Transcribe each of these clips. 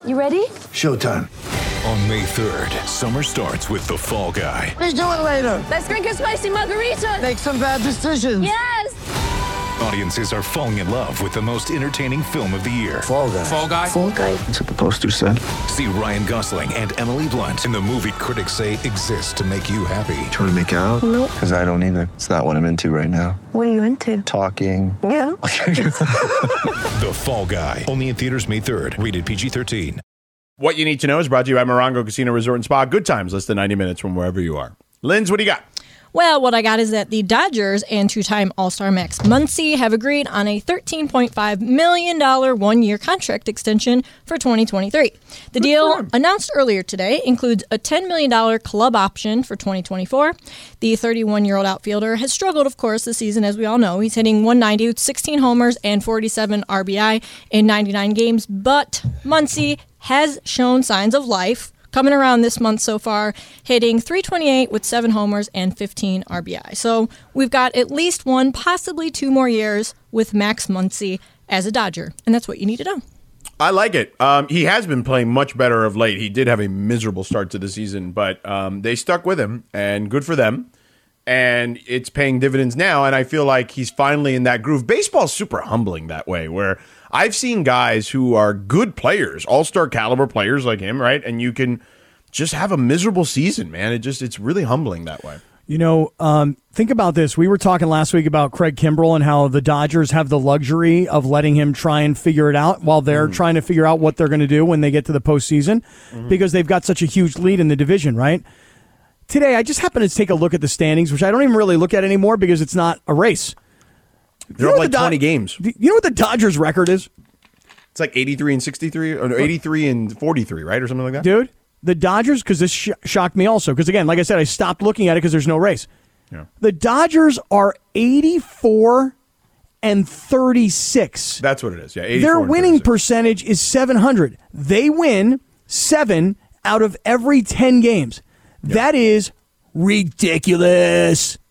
You ready? Showtime. On May 3rd, summer starts with The Fall Guy. Let's do it later. Let's drink a spicy margarita. Make some bad decisions. Yes. Audiences are falling in love with the most entertaining film of the year. Fall Guy. Fall Guy? Fall Guy. That's what the poster said. See Ryan Gosling and Emily Blunt in the movie critics say exists to make you happy. Trying to make it out? Nope. Because I don't either. It's not what I'm into right now. What are you into? Talking. Yeah. The Fall Guy. Only in theaters May 3rd. Rated PG-13. What you need to know is brought to you by Morongo Casino Resort and Spa. Good times, less than 90 minutes from wherever you are. Linz, what do you got? Well, what I got is that the Dodgers and two-time All-Star Max Muncy have agreed on a $13.5 million one-year contract extension for 2023. The deal, announced earlier today, includes a $10 million club option for 2024. The 31-year-old outfielder has struggled, of course, this season, as we all know. He's hitting 190 with 16 homers and 47 RBI in 99 games, but Muncy has shown signs of life. Coming around this month so far, hitting .328 with 7 homers and 15 RBI. So we've got at least one, possibly 2 more years with Max Muncy as a Dodger. And that's what you need to know. I like it. He has been playing much better of late. He did have a miserable start to the season, but they stuck with him, and good for them. And it's paying dividends now, and I feel like he's finally in that groove. Baseball's super humbling that way, where I've seen guys who are good players, all-star caliber players like him, right? And you can just have a miserable season, man. It's really humbling that way. You know, think about this. We were talking last week about Craig Kimbrell and how the Dodgers have the luxury of letting him try and figure it out while they're trying to figure out what they're going to do when they get to the postseason because they've got such a huge lead in the division, right? Today, I just happened to take a look at the standings, which I don't even really look at anymore because it's not a race. They're up like 20 games. You know what the Dodgers' record is? It's like 83 and 63, or 83 and 43, right? Or something like that? Dude, the Dodgers, because this shocked me also, because again, like I said, I stopped looking at it because there's no race. Yeah. The Dodgers are 84 and 36. That's what it is, yeah. 84 Their and winning 36. percentage is 700. They win 7 out of every 10 games. Yep. That is ridiculous.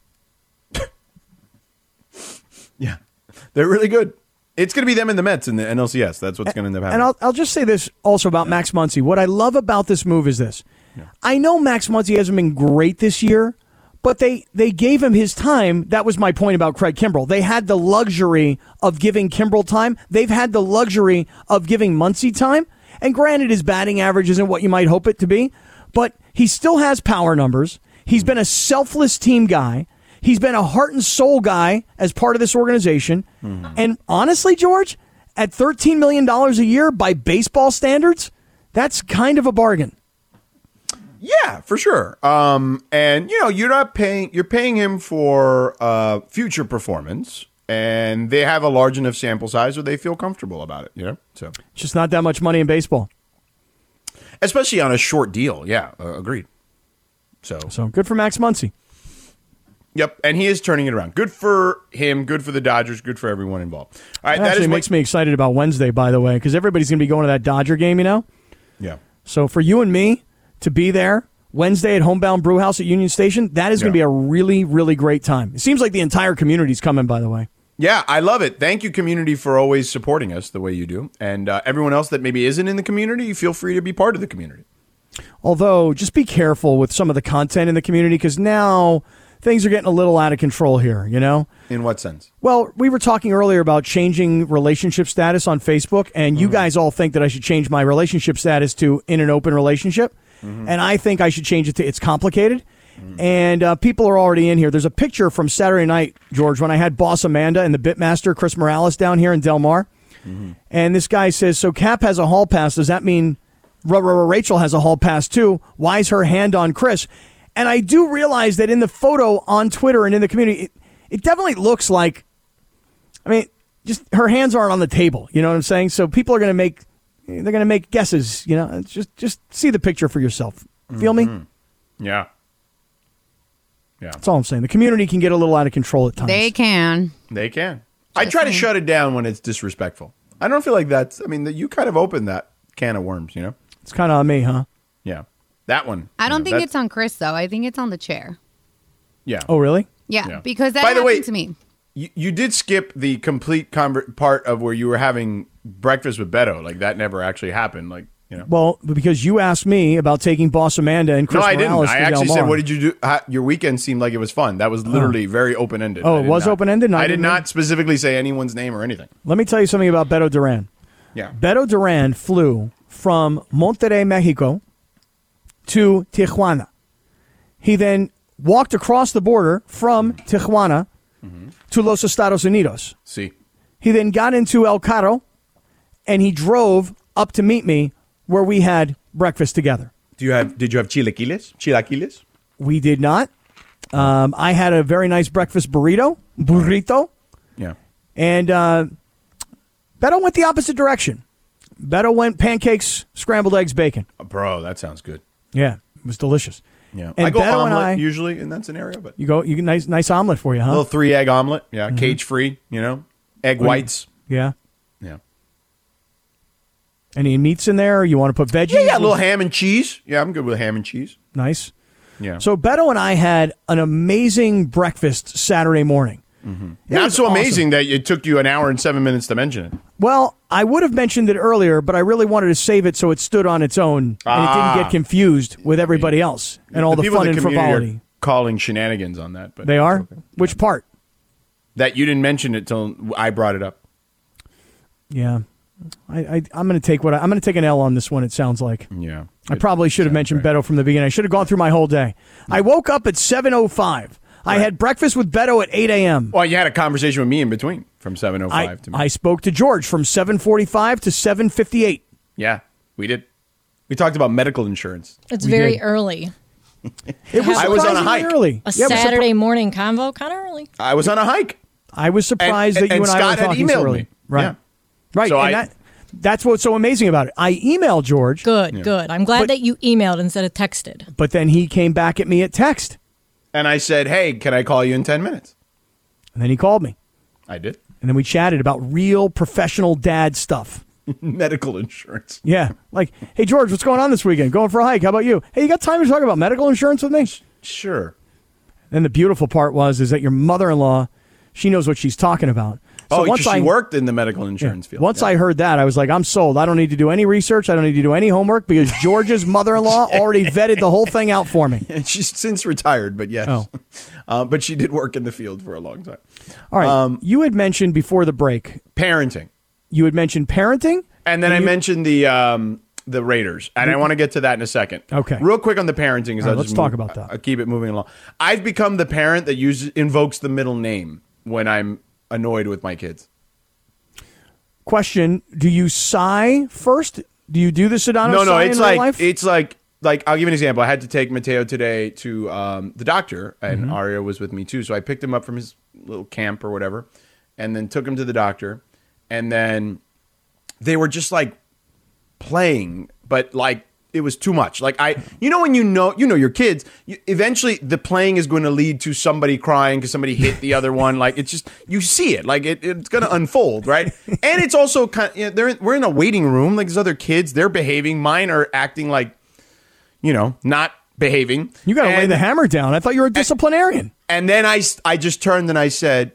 Yeah, they're really good. It's going to be them and the Mets in the NLCS. That's what's going to end up happening. And I'll just say this also about Max Muncy. What I love about this move is this. Yeah. I know Max Muncy hasn't been great this year, but they gave him his time. That was my point about Craig Kimbrell. They had the luxury of giving Kimbrell time. They've had the luxury of giving Muncy time. And granted, his batting average isn't what you might hope it to be, but he still has power numbers. He's been a selfless team guy. He's been a heart and soul guy as part of this organization. And honestly, George, at $13 million a year by baseball standards, that's kind of a bargain. Yeah, for sure. And you know, you're paying him for future performance, and they have a large enough sample size where they feel comfortable about it. You know, so it's just not that much money in baseball, especially on a short deal. Yeah, agreed. So good for Max Muncy. Yep, and he is turning it around. Good for him, good for the Dodgers, good for everyone involved. All right, that actually makes me excited about Wednesday, by the way, because everybody's going to be going to that Dodger game, you know? Yeah. So for you and me to be there Wednesday at Homebound Brewhouse at Union Station, that is going to be a really, really great time. It seems like the entire community's coming, by the way. Yeah, I love it. Thank you, community, for always supporting us the way you do. And everyone else that maybe isn't in the community, feel free to be part of the community. Although, just be careful with some of the content in the community, because now things are getting a little out of control here, you know? In what sense? Well, we were talking earlier about changing relationship status on Facebook, and you guys all think that I should change my relationship status to in an open relationship, and I think I should change it to it's complicated. And people are already in here. There's a picture from Saturday night, George, when I had Boss Amanda and the Bitmaster, Chris Morales, down here in Del Mar. And this guy says, so Cap has a hall pass. Does that mean Rachel has a hall pass too? Why is her hand on Chris? And I do realize that in the photo on Twitter and in the community, it definitely looks like, I mean, just her hands aren't on the table. You know what I'm saying? So people are going to make guesses. You know, just see the picture for yourself. Feel me? Yeah. That's all I'm saying. The community can get a little out of control at times. They can. I try to shut it down when it's disrespectful. I don't feel like that's, I mean, you kind of opened that can of worms, you know? It's kind of on me, huh? Yeah. That one. I don't think it's on Chris, though. I think it's on the chair. Yeah. Oh, really? Yeah, because that By the way, happened to me. You did skip the complete part of where you were having breakfast with Beto. Like, that never actually happened. Like, You know? Well, because you asked me about taking Boss Amanda and Chris No, I didn't. Morales I to actually Del said, Mar. "What did you do?" Your weekend seemed like it was fun. That was literally very open ended. Oh, it was open-ended? No, I I did didn't- not specifically say anyone's name or anything. Let me tell you something about Beto Duran. Yeah. Beto Duran flew from Monterrey, Mexico to Tijuana. He then walked across the border from Tijuana to Los Estados Unidos. See. He then got into El Carro and he drove up to meet me where we had breakfast together. Did you have chilaquiles? We did not. I had a very nice breakfast burrito. Yeah. And Beto went the opposite direction. Beto went pancakes, scrambled eggs, bacon. Bro, that sounds good. Yeah, it was delicious. Yeah. And I go Beto and omelet usually in that scenario, but You get nice omelet for you, huh? little 3-egg omelet. Yeah. Cage free, egg whites. Yeah. Yeah. Any meats in there? Or you want to put veggies? Yeah, a little ham and cheese. Yeah, I'm good with ham and cheese. Nice. Yeah. So Beto and I had an amazing breakfast Saturday morning. It Not was so awesome. amazing that it took you an hour and 7 minutes to mention it. Well, I would have mentioned it earlier, but I really wanted to save it so it stood on its own and it didn't get confused with everybody else and all the people fun in and the community frivolity. are calling shenanigans on that, but They are? it's okay. Which part? That you didn't mention it till I brought it up. Yeah. I'm going to take I'm going to take an L on this one, it sounds like. Yeah. I probably should have mentioned Beto from the beginning. I should have gone through my whole day. I woke up at 7:05. I had breakfast with Beto at 8 a.m. Well, you had a conversation with me in between from 7:05 to me. I spoke to George from 7:45 to 7:58. Yeah, we did. We talked about medical insurance. It's We very did. early. It was I was on a surprisingly hike. early. A Yeah, it was Saturday morning convo, kind of early. I was on a hike. I was surprised that you and I Scott were had talking so emailed early. me. Right. Yeah. Right. So and that's what's so amazing about it. I emailed George, Good, good. I'm glad that you emailed instead of texted. but then he came back at me at text. And I said, "Hey, can I call you in 10 minutes?" And then he called me. I did. And then we chatted about real professional dad stuff. Medical insurance. Yeah. Like, hey, George, what's going on this weekend? Going for a hike. How about you? Hey, you got time to talk about medical insurance with me? Sure. And the beautiful part is that your mother-in-law, she knows what she's talking about. So Oh, she worked in the medical insurance field. Once Yeah. I heard that, I was like, I'm sold. I don't need to do any research. I don't need to do any homework because George's mother-in-law already vetted the whole thing out for me. And she's since retired, but yes. Oh. But she did work in the field for a long time. All right. You had mentioned before the break, Parenting. you had mentioned parenting. And then I mentioned the Raiders, and I want to get to that in a second. Okay. Real quick on the parenting. All right, let's talk about that. I'll keep it moving along. I've become the parent that invokes the middle name when I'm annoyed with my kids. Question, do you sigh first? Do you do the Sedano No, sigh it's in real like life? it's like I'll give you an example. I had to take Mateo today to the doctor, and Aria was with me too. So I picked him up from his little camp or whatever, and then took him to the doctor, and then they were just like playing, but like it was too much. Like when you know your kids, eventually the playing is going to lead to somebody crying because somebody hit the other one. Like it's just you see it, like it's going to unfold, right? And it's also kind of, we're in a waiting room. Like there's other kids, they're behaving. Mine are acting like not behaving. You got to lay the hammer down. I thought you were a disciplinarian. And then I just turned and I said,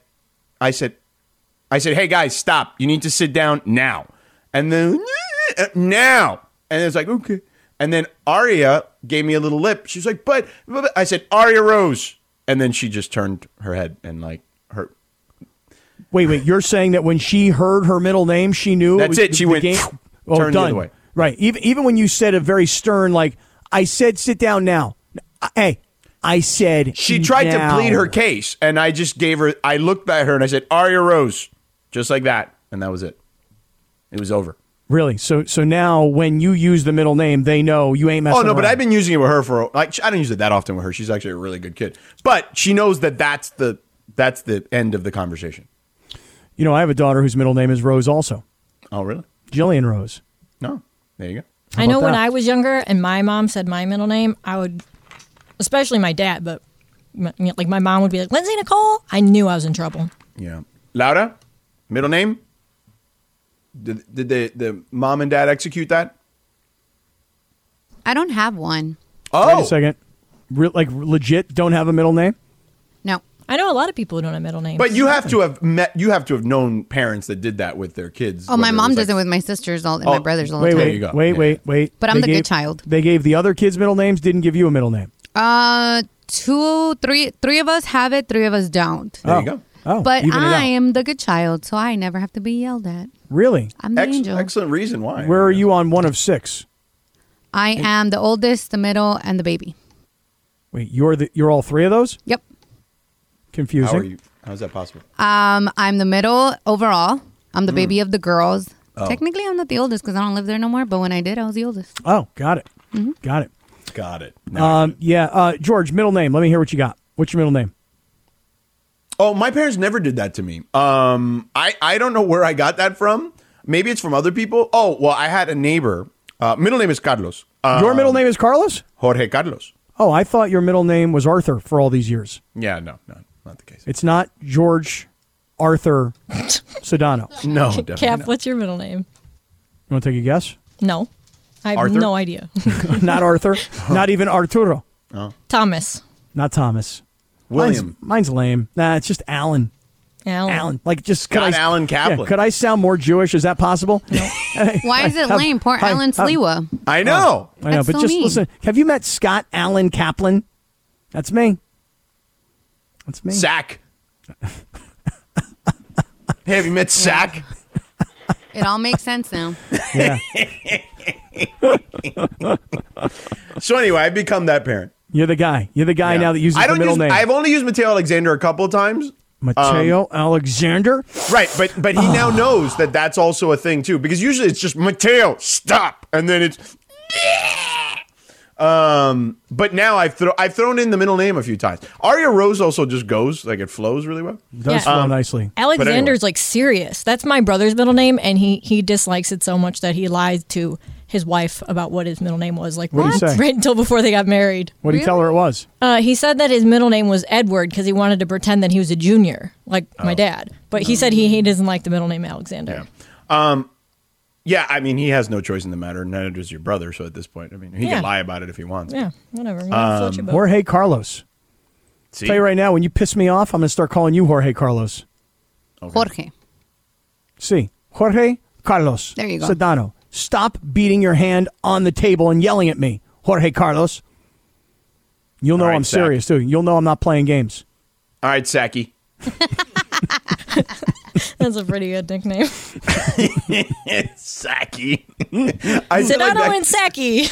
hey guys, stop! You need to sit down now. And then now, and it's like okay. And then Aria gave me a little lip. She's like, but I said, Aria Rose. And then she just turned her head and like her. Wait, you're saying that when she heard her middle name, she knew That's it. She went, turned the done. other way. Right. Even when you said a very stern, like, I said, sit down now. Hey, I said She tried now. to plead her case. And I just gave her, I looked at her and I said, Aria Rose. Just like that. And that was it. It was over. Really? So now when you use the middle name, they know you ain't messing Oh, no, but around. I've been using it with her for, I don't use it that often with her. She's actually a really good kid. But she knows that that's the end of the conversation. You know, I have a daughter whose middle name is Rose also. Oh, really? Jillian Rose. No. There you go. I know about when that? I was younger and my mom said my middle name, I would, especially my dad, but like my mom would be like, Lindsay Nicole. I knew I was in trouble. Yeah. Laura, middle name? Did the mom and dad execute that? I don't have one. Oh. Wait a second. Like legit don't have a middle name? No. I know a lot of people who don't have middle names. But you have to have known parents that did that with their kids. Oh, my whether it mom was does it like- with my sisters and my brothers all the Wait, time. There you go. wait. But I'm They the good child. They gave the other kids middle names, didn't give you a middle name. Three of us have it, 3 of us don't. There you go. Oh, But even it I out. am the good child, so I never have to be yelled at. Really? I'm the angel. Excellent reason why. Where are you on one of 6? I am the oldest, the middle, and the baby. Wait, you're all 3 of those? Yep. Confusing. How are you? How's that possible? I'm the middle overall. I'm the baby of the girls. Oh. Technically, I'm not the oldest because I don't live there no more. But when I did, I was the oldest. Oh, got it. Mm-hmm. Got it. Got it. No. George, middle name. Let me hear what you got. What's your middle name? Oh, my parents never did that to me. I don't know where I got that from. Maybe it's from other people. Oh, well, I had a neighbor. Middle name is Carlos. Your middle name is Carlos? Jorge Carlos. Oh, I thought your middle name was Arthur for all these years. Yeah, no, not the case. It's not George Arthur Sedano. No, definitely Cap, not. what's your middle name? You want to take a guess? No. I have Arthur? no idea. Not Arthur. Not even Arturo. Thomas. Not Thomas. William. Mine's lame. Nah, it's just Alan. Alan. Like just could Scott I, Alan Kaplan. Yeah, could I sound more Jewish? Is that possible? Why is it lame? Poor Alan Sliwa. I know. I know, That's but so just mean. listen. Have you met Scott Alan Kaplan? That's me. That's me. Sack. Hey, have you met Sack? It all makes sense now. Yeah. So anyway, I've become that parent. You're the guy. You're the guy Yeah. now that uses I the don't middle use. name. I've only used Mateo Alexander a couple of times. Mateo Alexander. Right, but he now knows that that's also a thing too, because usually it's just Mateo, stop, and then it's. But now I've thrown in the middle name a few times. Aria Rose also just goes, like it flows really well. Does flow nicely. Alexander's like serious. That's my brother's middle name, and he dislikes it so much that he lied to his wife about what his middle name was. Like, What'd he say? right until before they got married. What did you tell her it was? He said that his middle name was Edward because he wanted to pretend that he was a junior, like my dad. But he said he doesn't like the middle name Alexander. Yeah. Yeah, I mean, he has no choice in the matter. Neither does your brother. So at this point, I mean, he Yeah. can lie about it if he wants. Yeah, whatever. You know, float your boat. Jorge Carlos. See? Tell you right now, when you piss me off, I'm going to start calling you Jorge Carlos. Jorge. See, Jorge Carlos. There you go. Sedano. Stop beating your hand on the table and yelling at me, Jorge Carlos. You'll know All right, I'm Zach. serious, too. You'll know I'm not playing games. All right, Saki. That's a pretty good nickname. Saki. I feel Sedano like and Saki.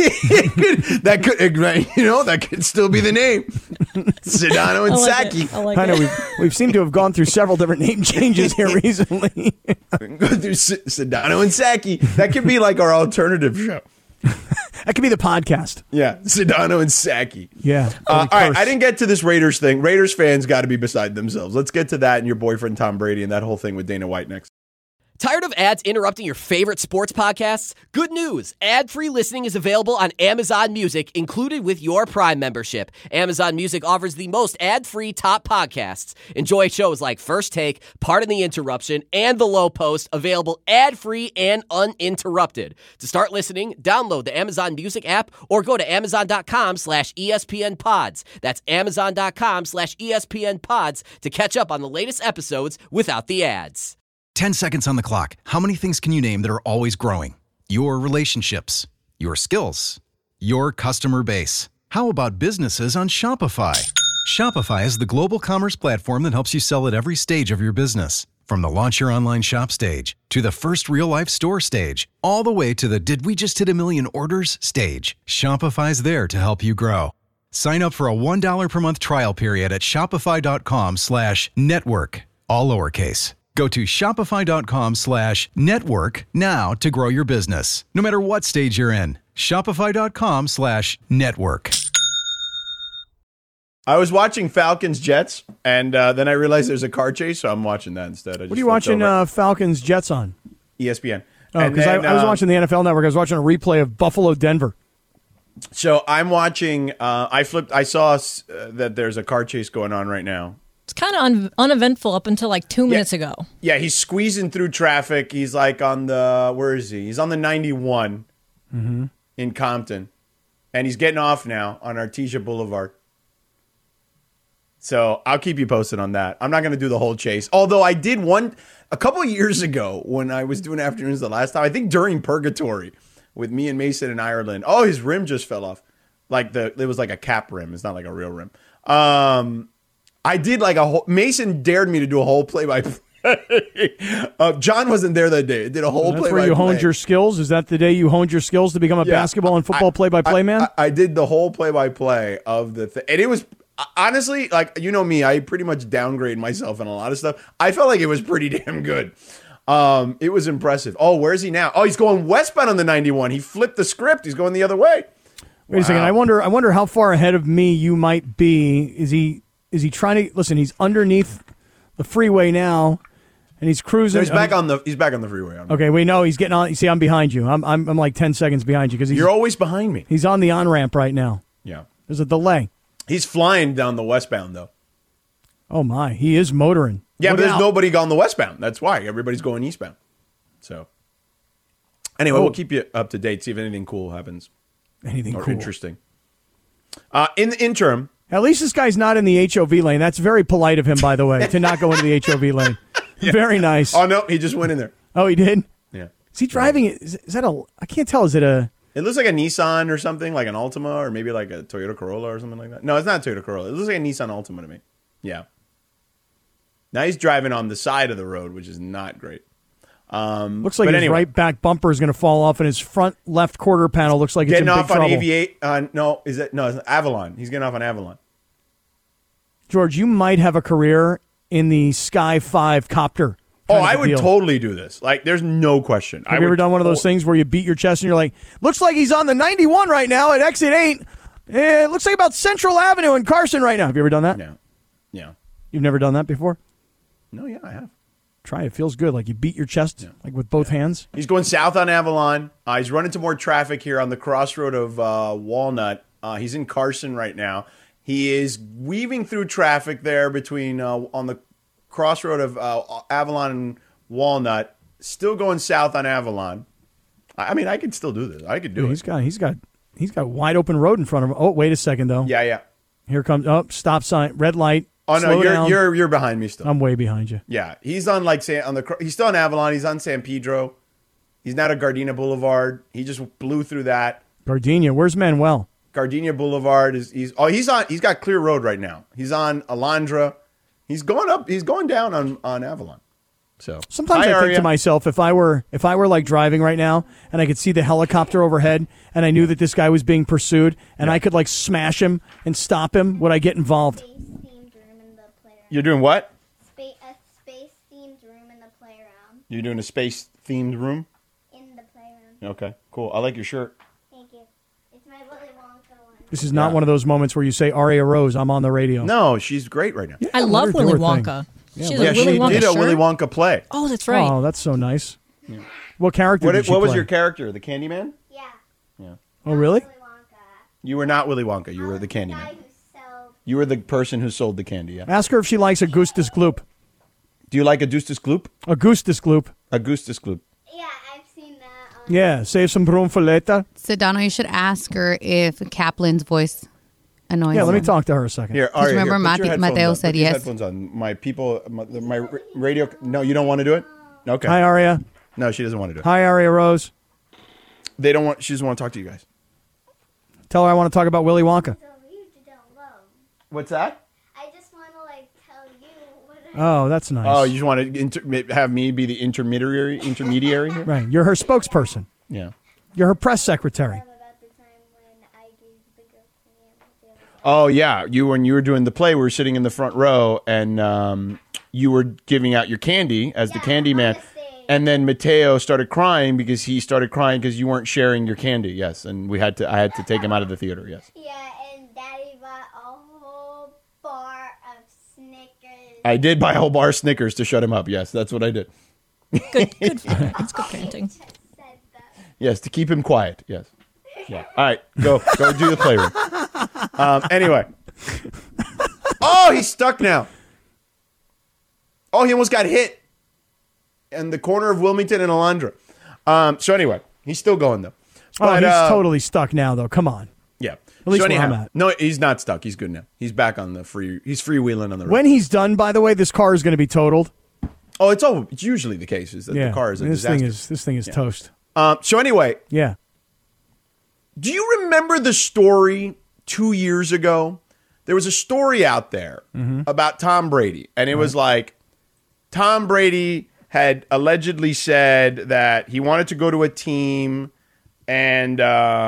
that could still be the name. Sedano and I like Saki. it. I like I know it. we've seemed to have gone through several different name changes here recently. Go through Sedano and Saki. That could be like our alternative show. That could be the podcast. Yeah, Sedano and Saki. Yeah. All right, I didn't get to this Raiders thing. Raiders fans got to be beside themselves. Let's get to that and your boyfriend Tom Brady and that whole thing with Dana White next. Tired of ads interrupting your favorite sports podcasts? Good news. Ad-free listening is available on Amazon Music, included with your Prime membership. Amazon Music offers the most ad-free top podcasts. Enjoy shows like First Take, Pardon the Interruption, and The Low Post, available ad-free and uninterrupted. To start listening, download the Amazon Music app or go to amazon.com/ESPN Pods. That's amazon.com/ESPN Pods to catch up on the latest episodes without the ads. 10 seconds on the clock. How many things can you name that are always growing? Your relationships, your skills, your customer base. How about businesses on Shopify? Shopify is the global commerce platform that helps you sell at every stage of your business. From the launch your online shop stage to the first real life store stage, all the way to the did we just hit a million orders stage. Shopify's there to help you grow. Sign up for a $1 per month trial period at shopify.com/network, all lowercase. Go to shopify.com/network now to grow your business, no matter what stage you're in. Shopify.com/network. I was watching Falcons Jets, and then I realized there's a car chase, so I'm watching that instead. What are you watching Falcons Jets on? ESPN. Oh, And because then, I was watching the NFL Network. I was watching a replay of Buffalo Denver. So I'm watching. I saw that there's a car chase going on right now. It's kind of uneventful up until like 2 minutes ago. Yeah, he's squeezing through traffic. He's like on the where is he? He's on the 91 in Compton, and he's getting off now on Artesia Boulevard. So I'll keep you posted on that. I'm not going to do the whole chase. Although I did a couple of years ago when I was doing afternoons the last time, I think during Purgatory with me and Mason in Ireland. Oh, his rim just fell off. It was like a cap rim. It's not like a real rim. I did like Mason dared me to do a whole play-by-play. John wasn't there that day. I did a whole play-by-play. That's where you honed your skills? Is that the day you honed your skills to become a basketball and football play-by-play man? I did the whole play-by-play of the thing. And it was, honestly, like, you know me, I pretty much downgrade myself in a lot of stuff. I felt like it was pretty damn good. It was impressive. Oh, where's he now? Oh, he's going westbound on the 91. He flipped the script. He's going the other way. Wait a second. I wonder how far ahead of me you might be. Is he trying to listen? He's underneath the freeway now, and he's cruising. No, he's back on the freeway. Okay, we know he's getting on. You see, I'm behind you. I'm like 10 seconds behind you because you're always behind me. He's on the on ramp right now. Yeah, there's a delay. He's flying down the westbound though. Oh my, he is motoring. Yeah, but there's nobody on the westbound. That's why everybody's going eastbound. So anyway, we'll keep you up to date. See if anything cool happens. Anything or cool. Interesting. In the interim, at least this guy's not in the HOV lane. That's very polite of him, by the way, to not go into the HOV lane. Yeah. Very nice. Oh no, he just went in there. Oh, he did? Yeah. Is he driving it? Is that I can't tell. Is it a? It looks like a Nissan or something, like an Altima, or maybe like a Toyota Corolla or something like that. No, it's not a Toyota Corolla. It looks like a Nissan Altima to me. Yeah. Now he's driving on the side of the road, which is not great. Looks like his right back bumper is going to fall off, and his front left quarter panel looks like it's in big trouble. Getting off on Aviate. No, it's Avalon. He's getting off on Avalon. George, you might have a career in the Sky 5 copter. Oh, I would totally do this. Like, there's no question. Have you ever done one of those things where you beat your chest and you're like, looks like he's on the 91 right now at exit 8. It looks like about Central Avenue in Carson right now. Have you ever done that? No. Yeah. You've never done that before? No, yeah, I have. Try it. It feels good. Like you beat your chest, like with both hands. He's going south on Avalon. He's running into more traffic here on the crossroad of Walnut. He's in Carson right now. He is weaving through traffic there between on the crossroad of Avalon and Walnut. Still going south on Avalon. I mean, I could still do this. I could do it. He's got wide open road in front of him. Oh, wait a second though. Yeah. Here comes stop sign, red light. Oh no, you're behind me still. I'm way behind you. Yeah, he's on he's still on Avalon. He's on San Pedro. He's not at Gardenia Boulevard. He just blew through that. Gardenia, where's Manuel? Gardenia Boulevard he's got clear road right now. He's on Alondra. He's going down on Avalon. So sometimes I think to myself, if I were like driving right now and I could see the helicopter overhead and I knew that this guy was being pursued and I could like smash him and stop him, would I get involved? You're doing what? A space-themed room in the playground. You're doing a space-themed room? In the playroom. Okay, cool. I like your shirt. Thank you. It's my Willy Wonka one. This is not one of those moments where you say, Aria Rose, I'm on the radio. No, she's great right now. Yeah, I love Willy Wonka. She did a Willy Wonka play. Oh, that's right. Oh, that's so nice. Yeah. What character did she What play? was your character? The Candyman? Yeah. Oh, really? Willy Wonka. You were not Willy Wonka. You were the Candyman. You were the person who sold the candy, yeah. Ask her if she likes Augustus Gloop. Do you like Augustus Gloop? Augustus Gloop. Augustus Gloop. Yeah, I've seen that. Yeah, save some room for later. Sedano, you should ask her if Kaplan's voice annoys her. Yeah, let me talk to her a second. Here, remember Mateo said yes. Headphones on. My people, my radio. No, you don't want to do it? Okay. Hi, Aria. No, she doesn't want to do it. Hi, Aria Rose. She doesn't want to talk to you guys. Tell her I want to talk about Willy Wonka. What's that? I just want to tell you what Oh, that's nice. Oh, you just want to have me be the intermediary here? Right. You're her spokesperson. Yeah. You're her press secretary. Oh, yeah. When you were doing the play, we were sitting in the front row, and you were giving out your candy as the candy man. And then Mateo started crying because you weren't sharing your candy. Yes, and I had to take him out of the theater. Yes. Yeah, and Daddy bought a whole bar of Snickers. I did buy a whole bar of Snickers to shut him up. Yes, that's what I did. Good. That's good parenting. Yes, to keep him quiet. Yes. Yeah. All right, go do the playroom. Anyway. Oh, he's stuck now. Oh, he almost got hit in the corner of Wilmington and Alondra. So anyway, he's still going though. But, he's totally stuck now though. Come on. Yeah. At least so where anyhow, I'm at. no, he's not stuck. He's good now. He's back on the free. He's freewheeling on the road. When he's done, by the way, this car is going to be totaled. Oh, it's usually the case is that the car is a disaster. This thing is toast. So anyway, yeah. Do you remember the story 2 years ago? There was a story out there about Tom Brady, and it was like Tom Brady had allegedly said that he wanted to go to a team, and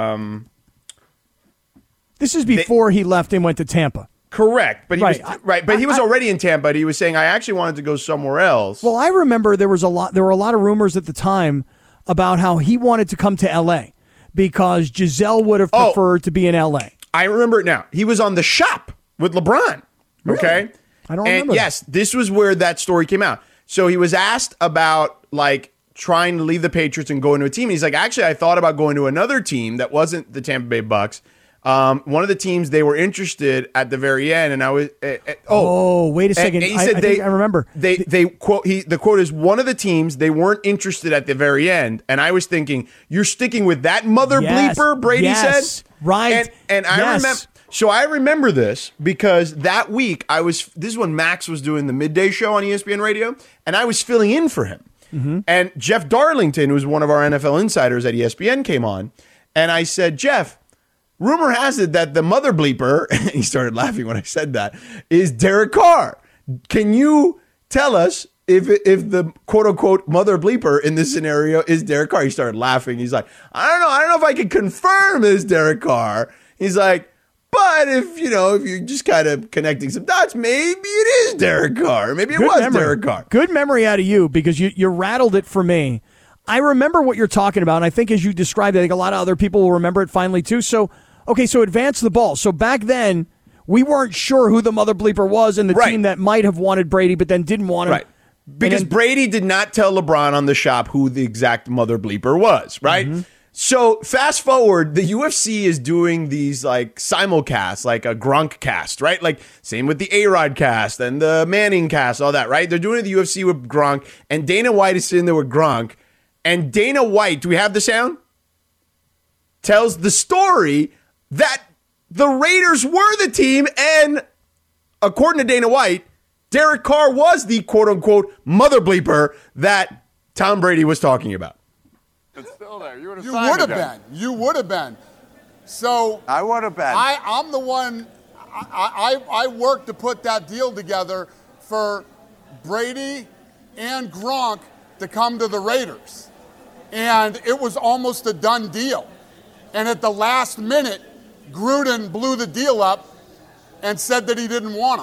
this is before he left and went to Tampa. Correct, but he was already in Tampa. But he was saying, I actually wanted to go somewhere else. Well, I remember there were a lot of rumors at the time about how he wanted to come to L.A. because Giselle would have preferred to be in L.A. I remember it now. He was on The Shop with LeBron. Okay, really? I don't remember. Yes, this was where that story came out. So he was asked about like trying to leave the Patriots and go into a team. And he's like, actually, I thought about going to another team that wasn't the Tampa Bay Bucks. One of the teams they were interested at the very end, and I was wait a second. He said I think I remember. They quote the quote is one of the teams they weren't interested at the very end, and I was thinking you're sticking with that mother bleeper. Brady said, right, and I remember. So I remember this because that week this is when Max was doing the midday show on ESPN Radio, and I was filling in for him. And Jeff Darlington, who's one of our NFL insiders at ESPN, came on, and I said, Jeff, rumor has it that the mother bleeper, and he started laughing when I said that, is Derek Carr. Can you tell us if the quote-unquote mother bleeper in this scenario is Derek Carr? He started laughing. He's like, I don't know if I can confirm it's Derek Carr. He's like, but if you're just kind of connecting some dots, maybe it is Derek Carr. Maybe it was Derek Carr. Good memory out of you because you rattled it for me. I remember what you're talking about, and I think as you described it, I think a lot of other people will remember it finally too. So advance the ball. So back then, we weren't sure who the mother bleeper was and the team that might have wanted Brady but then didn't want him. Right. Because Brady did not tell LeBron on The Shop who the exact mother bleeper was, right? So fast forward, the UFC is doing these like simulcasts, like a Gronk cast, right? Like same with the A-Rod cast and the Manning cast, all that, right? They're doing it at the UFC with Gronk, and Dana White is sitting there with Gronk, and Dana White, do we have the sound? Tells the story that the Raiders were the team, and according to Dana White, Derek Carr was the quote-unquote mother bleeper that Tom Brady was talking about. It's still there. You would have been. You would have been. So I would have been. I'm the one. I worked to put that deal together for Brady and Gronk to come to the Raiders, and it was almost a done deal. And at the last minute, Gruden blew the deal up and said that he didn't want him.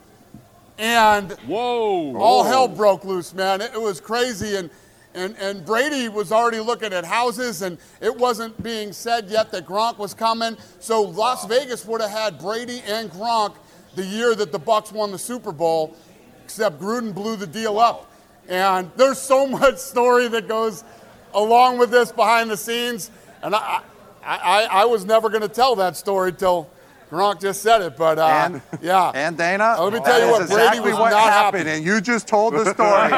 And all hell broke loose, man. It was crazy. And Brady was already looking at houses, and it wasn't being said yet that Gronk was coming. So Las Vegas would have had Brady and Gronk the year that the Bucs won the Super Bowl, except Gruden blew the deal up. And there's so much story that goes along with this behind the scenes. And I was never going to tell that story till Gronk just said it, but and Dana, let me tell you what, Brady exactly was what not happened, happy. and you just told the story.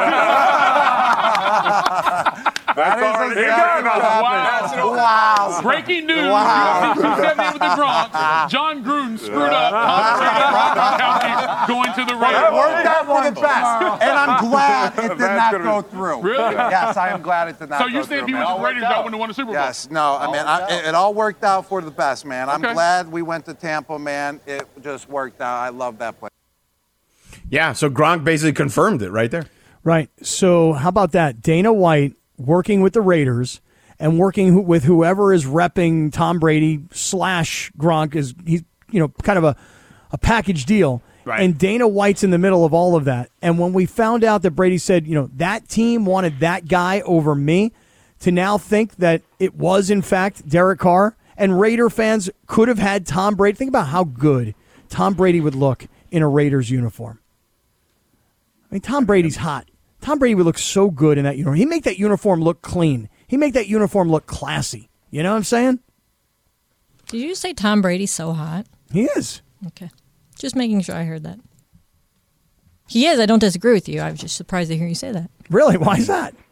That is exactly what happened. Wow! Breaking news: UFC 278 with the Gronk. John Gruden screwed up. Tom Brady going to the Raiders. It worked out for the best, and I'm glad it did not go through. Really? Yes, I am glad it did not go through. So you think if he was the Raiders, that wouldn't have won a Super Bowl? Yes. No, I mean, it all worked out for the best, man. I'm glad we went to Tampa, man. It just worked out. I love that play. Yeah, so Gronk basically confirmed it right there. Right. So how about that? Dana White working with the Raiders and working with whoever is repping Tom Brady / Gronk is he's kind of a package deal. Right. And Dana White's in the middle of all of that. And when we found out that Brady said, that team wanted that guy over me, to now think that it was in fact Derek Carr, and Raider fans could have had Tom Brady. Think about how good Tom Brady would look in a Raiders uniform. I mean, Tom Brady's hot. Tom Brady would look so good in that uniform. He'd make that uniform look clean. He'd make that uniform look classy. You know what I'm saying? Did you say Tom Brady's so hot? He is. Okay. Just making sure I heard that. He is. I don't disagree with you. I was just surprised to hear you say that. Really? Why is that?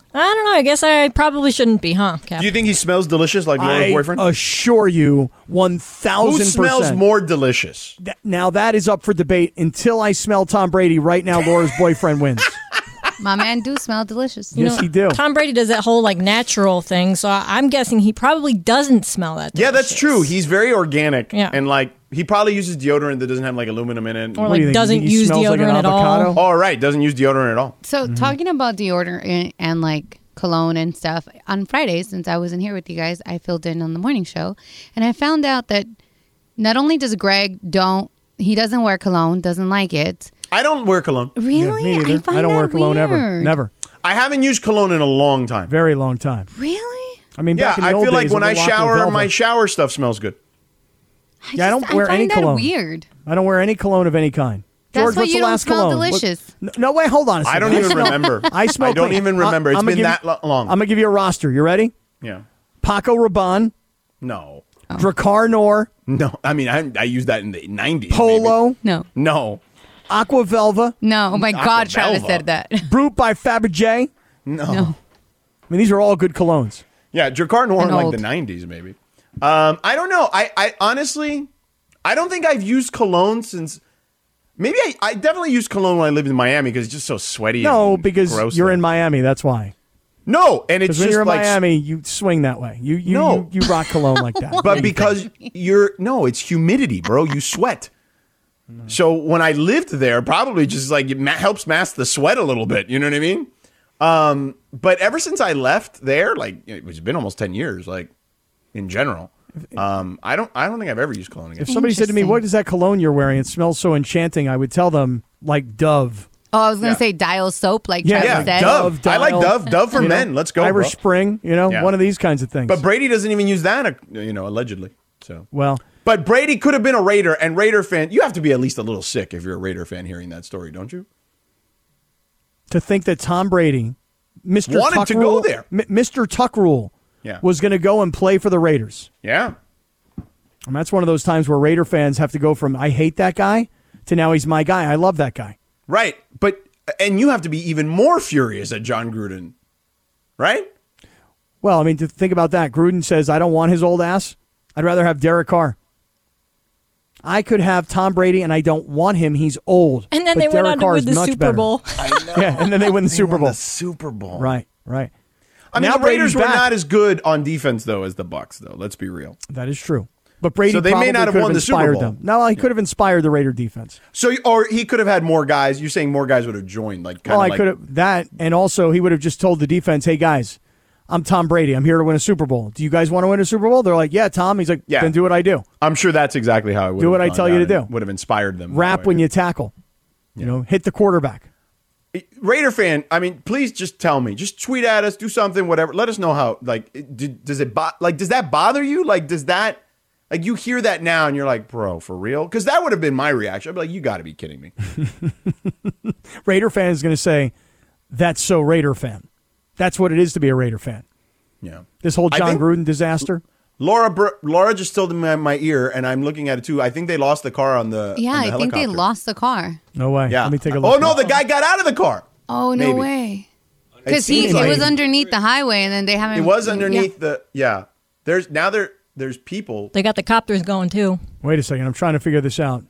I don't know. I guess I probably shouldn't be, huh, Cap? Do you think he smells delicious like Laura's I boyfriend? assure you, 1,000%. Who smells more delicious? Now that is up for debate. Until I smell Tom Brady, right now Laura's boyfriend wins. My man do smell delicious. Yes, he do. Tom Brady does that whole natural thing, so I'm guessing he probably doesn't smell that delicious. Yeah, that's true. He's very organic. Yeah. And he probably uses deodorant that doesn't have aluminum in it. Or doesn't use deodorant at all. Oh, right. Doesn't use deodorant at all. So talking about deodorant and cologne and stuff, on Fridays, since I wasn't here with you guys, I filled in on the morning show, and I found out that not only does Greg he doesn't wear cologne, doesn't like it. I don't wear cologne. Really? Me neither. I don't wear cologne ever. Never. I haven't used cologne in a long time. Very long time. Really? I mean, Yeah, back in the I old feel like days, when I the Lock and shower, Velvet. my shower stuff smells good. I don't wear any find that cologne. weird. I don't wear any cologne of any kind. That's George, why what's you the don't last smell cologne? delicious. No, wait, hold on a second. I don't even remember. I smell I don't clean. even remember. It's I'ma been give that long. I'm going to give you a roster. You ready? Yeah. Paco Rabanne. No. Drakkar Noir. No. I mean, I used that in the 90s. Polo. No. No. Aqua Velva. No. Oh my God, Aqua Travis Velva. said that. Brute by Fabergé. No. I mean, these are all good colognes. Yeah, Drakkar Noir in And old. the 90s, maybe. I don't know. I honestly, I don't think I've used cologne since. Maybe I definitely used cologne when I lived in Miami because it's just so sweaty. No, and because gross you're there. in Miami. That's why. No, and it's Because when just you're in like Miami, you swing that way. You rock cologne like that. But because it's humidity, bro. You sweat. So when I lived there, probably just it helps mask the sweat a little bit. You know what I mean? But ever since I left there, it's been almost 10 years. In general, I don't think I've ever used cologne again. If somebody said to me, "What is that cologne you're wearing? It smells so enchanting," I would tell them Dove. Oh, I was going to say Dial soap, like Travis said. Dove. I like Dove. Dove for men. Let's go, Irish bro. Spring. One of these kinds of things. But Brady doesn't even use that. Allegedly. So well. But Brady could have been a Raider, and Raider fan. You have to be at least a little sick if you're a Raider fan hearing that story, don't you? To think that Tom Brady, Mr. Wanted Tuck to go Rule, there. Mr. Tuck Rule, was going to go and play for the Raiders. Yeah. And that's one of those times where Raider fans have to go from "I hate that guy" to "Now he's my guy. I love that guy." Right. And you have to be even more furious at John Gruden, right? Well, I mean, to think about that, Gruden says, "I don't want his old ass. I'd rather have Derek Carr. I could have Tom Brady, and I don't want him. He's old." And then but they went Derek on to Carr win is the much Super better. Bowl. I know. Yeah, and then they win the Super Bowl. The Super Bowl. Right. I mean, Now the Raiders Brady's were back. not as good on defense, though, as the Bucs, though. Let's be real. That is true. But Brady So they may probably not have could won the Super inspired Bowl. them. No, he could have inspired the Raider defense. So, or he could have had more guys. You're saying more guys would have joined, I could have that, and also he would have just told the defense, "Hey guys, I'm Tom Brady. I'm here to win a Super Bowl. Do you guys want to win a Super Bowl?" They're like, "Yeah, Tom." He's like, Yeah. "Then do what I do. I'm sure that's exactly how it would Do have what I gone tell you down to and do. Would have inspired them. Rap when you tackle. Hit the quarterback." Raider fan, I mean, please just tell me. Just tweet at us, do something, whatever. Let us know how. Does that bother you? Does that? You hear that now and you're like, bro, for real? Because that would have been my reaction. I'd be like, you got to be kidding me. Raider fan is going to say, "That's so Raider fan." That's what it is to be a Raider fan. Yeah. This whole I John think- Gruden disaster. Laura just told me in my ear, and I'm looking at it too. I think they lost the car on the Yeah, on the I think they helicopter. lost the car. No way. Yeah. Let me take a look. Oh no, the guy got out of the car. Oh, no Maybe. way. It Because seems it like- was underneath the highway, and then they haven't. It was underneath Yeah. the. Yeah. There's people. They got the copters going too. Wait a second. I'm trying to figure this out.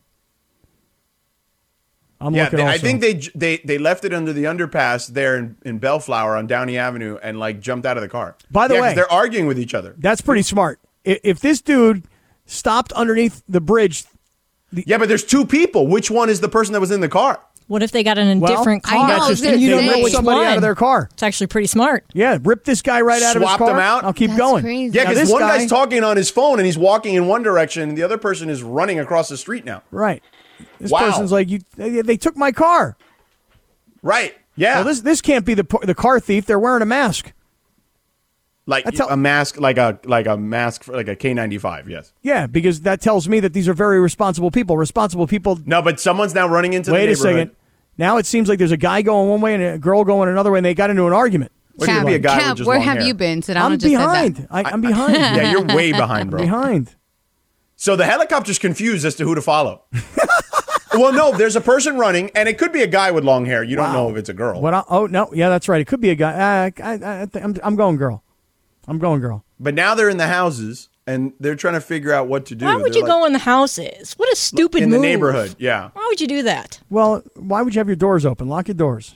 I'm Yeah, looking. I also. think they left it under the underpass there in Bellflower on Downey Avenue and jumped out of the car. By the Yeah, 'cause way- they're arguing with each other. That's pretty smart. If this dude stopped underneath the bridge. Yeah, but there's two people. Which one is the person that was in the car? What if they got in a Well, different I car? know, That's just I was it. you gonna don't They know ripped which somebody one. out of their car. It's actually pretty smart. Yeah, rip this guy right out of his Swapped car. him out? I'll keep That's going. crazy. Yeah, Now, because this one guy- guy's talking on his phone and he's walking in one direction, and the other person is running across the street now. Right. This Wow. person's like, they took my car. Right. Yeah. Well, this can't be the car thief. They're wearing a mask. A mask, like a mask for like a K95. Yes. Yeah, because that tells me that these are very responsible people. Responsible people. No, but someone's now running into the Wait a neighborhood. second. Now it seems like there's a guy going one way and a girl going another way, and they got into an argument. What do you mean, be a guy with Camp, just where long have hair? you been? Sedano I'm just said behind. that. I'm behind. Yeah, you're way behind, bro. Behind. So the helicopter's confused as to who to follow. Well, no, there's a person running, and it could be a guy with long hair. You don't know if it's a girl. No, yeah, that's right. It could be a guy. I'm going girl. I'm going girl. But now they're in the houses, and they're trying to figure out what to do. Why would you go in the houses? What a stupid in move. the neighborhood? Yeah. Why would you do that? Well, why would you have your doors open? Lock your doors.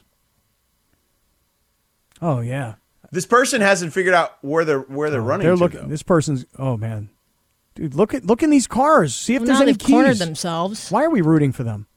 Oh yeah. This person hasn't figured out where they're running. They're to, looking. though. This person's. Oh man, dude, look in these cars. See if Well, there's now any they've cornered keys. themselves. Why are we rooting for them?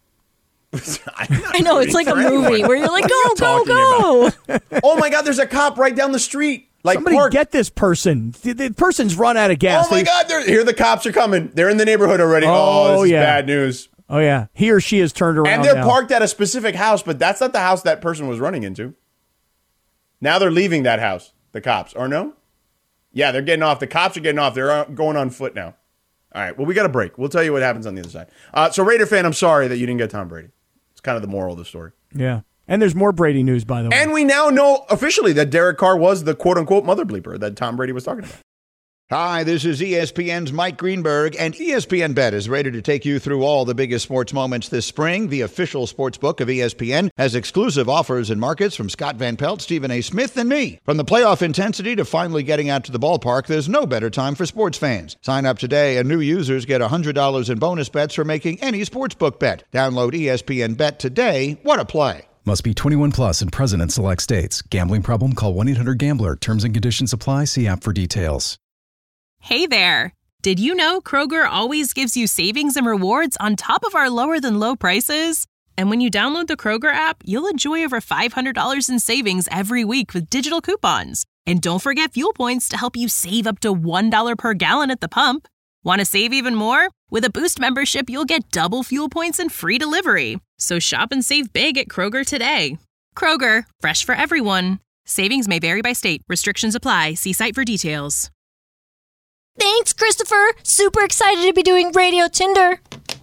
I know, it's like a movie where you're like, go, go, go. Oh my God, there's a cop right down the street. Like, Somebody parked. get this person. The person's run out of gas. Oh my God, here the cops are coming. They're in the neighborhood already. Oh, this is bad news. Oh yeah, he or she has turned around. And they're now. parked at a specific house, but that's not the house that person was running into. Now they're leaving that house, the cops, or no? Yeah, they're getting off. The cops are getting off. They're going on foot now. All right, well, we got a break. We'll tell you what happens on the other side. So, Raider fan, I'm sorry that you didn't get Tom Brady. It's kind of the moral of the story. Yeah, and there's more Brady news, by the way. And we now know officially that Derek Carr was the quote-unquote mother bleeper that Tom Brady was talking about. Hi, this is ESPN's Mike Greenberg, and ESPN Bet is ready to take you through all the biggest sports moments this spring. The official sports book of ESPN has exclusive offers and markets from Scott Van Pelt, Stephen A. Smith, and me. From the playoff intensity to finally getting out to the ballpark, there's no better time for sports fans. Sign up today, and new users get $100 in bonus bets for making any sportsbook bet. Download ESPN Bet today. What a play. Must be 21 plus and present in select states. Gambling problem? Call 1-800-GAMBLER. Terms and conditions apply. See app for details. Hey there! Did you know Kroger always gives you savings and rewards on top of our lower than low prices? And when you download the Kroger app, you'll enjoy over $500 in savings every week with digital coupons. And don't forget fuel points to help you save up to $1 per gallon at the pump. Want to save even more? With a Boost membership, you'll get double fuel points and free delivery. So shop and save big at Kroger today. Kroger, fresh for everyone. Savings may vary by state. Restrictions apply. See site for details. Thanks, Christopher. Super excited to be doing Radio Tinder.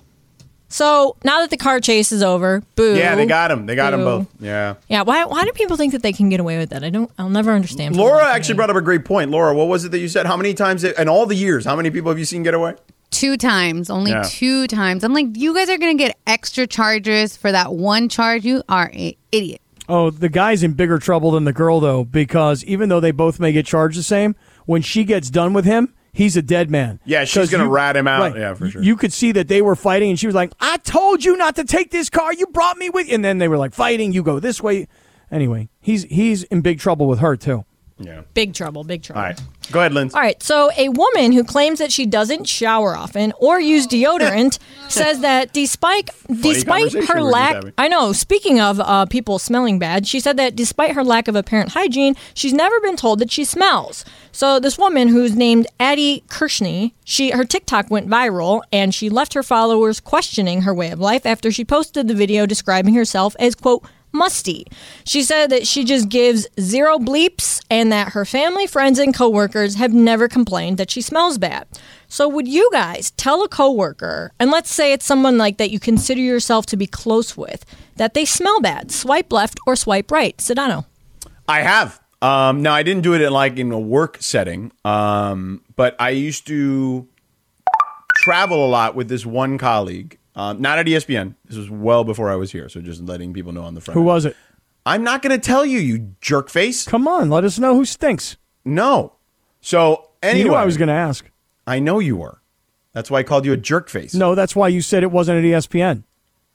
So now that the car chase is over, boo. Yeah, they got him. They got them Boo. both. Yeah. Yeah, why do people think that they can get away with that? I'll never understand. Laura actually brought up a great point. Laura, what was it that you said? How many times in all the years, how many people have you seen get away? 2 times, only 2 times. I'm like, you guys are going to get extra charges for that one charge. You are an idiot. Oh, the guy's in bigger trouble than the girl, though, because even though they both may get charged the same, when she gets done with him, he's a dead man. Yeah, she's going to rat him out. Right. Yeah, for sure. You could see that they were fighting, and she was like, I told you not to take this car. You brought me with you. And then they were like fighting. You go this way. Anyway, he's in big trouble with her, too. Yeah. Big trouble, big trouble. All right. Go ahead, Lindsay. All right, so a woman who claims that she doesn't shower often or use deodorant says that despite her lack, I know, speaking of people smelling bad, she said that despite her lack of apparent hygiene, she's never been told that she smells. So this woman, who's named Addie Kirschney, her TikTok went viral, and she left her followers questioning her way of life after she posted the video describing herself as, quote, musty. She said that she just gives 0 bleeps and that her family, friends, and coworkers have never complained that she smells bad. So would you guys tell a coworker, and let's say it's someone like that you consider yourself to be close with, that they smell bad? Swipe left or swipe right. Sedano. I have. Now, I didn't do it in a work setting, but I used to travel a lot with this one colleague. Not at ESPN. This was well before I was here, so just letting people know on the front. Who was it? I'm not going to tell you, you jerk face. Come on, let us know who stinks. No. So, anyway. You knew I was going to ask. I know you were. That's why I called you a jerk face. No, that's why you said it wasn't at ESPN.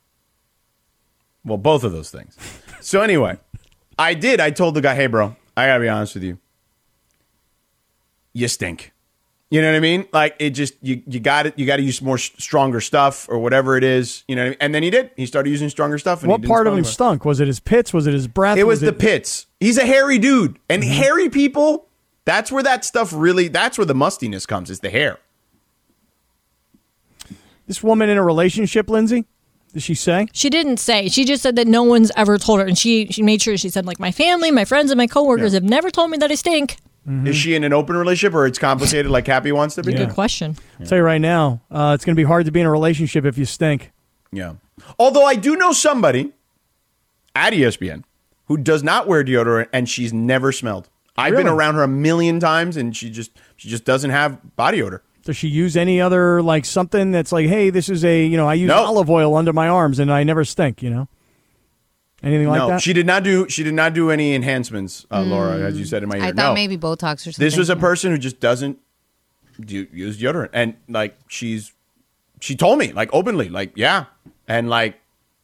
Well, both of those things. So, anyway, I told the guy, hey, bro, I got to be honest with you. You stink. You know what I mean? Like, it just, you got it. You got to use more stronger stuff or whatever it is. You know what I mean? And then he did. He started using stronger stuff. And what part of him stunk? Was it his pits? Was it his breath? It was the pits. He's a hairy dude. And hairy people, that's where that stuff really, that's where the mustiness comes, is the hair. This woman in a relationship, Lindsay? Did she say? She didn't say. She just said that no one's ever told her. And she made sure she said, like, my family, my friends, and my coworkers have never told me that I stink. Is she in an open relationship or it's complicated like Happy wants to be? Good question. I'll tell you right now, it's going to be hard to be in a relationship if you stink. Yeah. Although I do know somebody at ESPN who does not wear deodorant and she's never smelled. I've been around her a million times and she just doesn't have body odor. Does she use any other, like, something that's like, hey, this is a, I use olive oil under my arms and I never stink, Anything like that? No, she did not do any enhancements, Laura, as you said in my ear. I thought maybe Botox or something. This was a person who just doesn't use deodorant. And, like, she told me, like, openly, like, yeah. And, like,